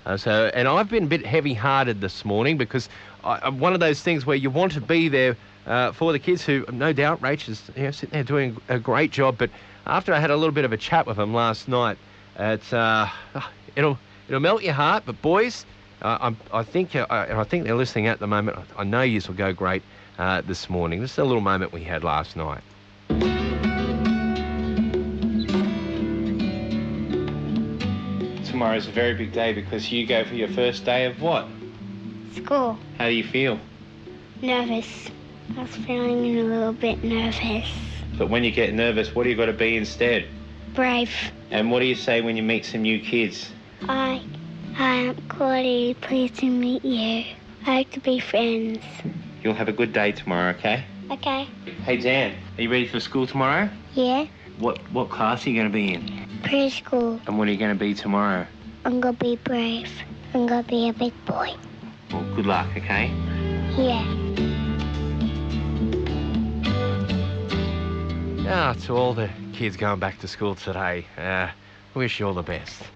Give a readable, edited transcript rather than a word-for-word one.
And I've been a bit heavy-hearted this morning because I'm one of those things where you want to be there for the kids who, no doubt, Rach is sitting there doing a great job. But after I had a little bit of a chat with them last night, it'll melt your heart. But boys, I think they're listening at the moment. I know you will go great this morning. This is a little moment we had last night. Tomorrow's a very big day because you go for your first day of what? School. How do you feel? Nervous. I was feeling a little bit nervous. But when you get nervous, what do you got to be instead? Brave. And what do you say when you meet some new kids? Hi, I'm Claudia. Pleased to meet you. I like to be friends. You'll have a good day tomorrow, okay? Okay. Hey, Dan, are you ready for school tomorrow? Yeah. What class are you going to be in? Preschool. And what are you going to be tomorrow? I'm going to be brave. I'm going to be a big boy. Well, good luck, okay? Yeah. To all the kids going back to school today, I wish you all the best.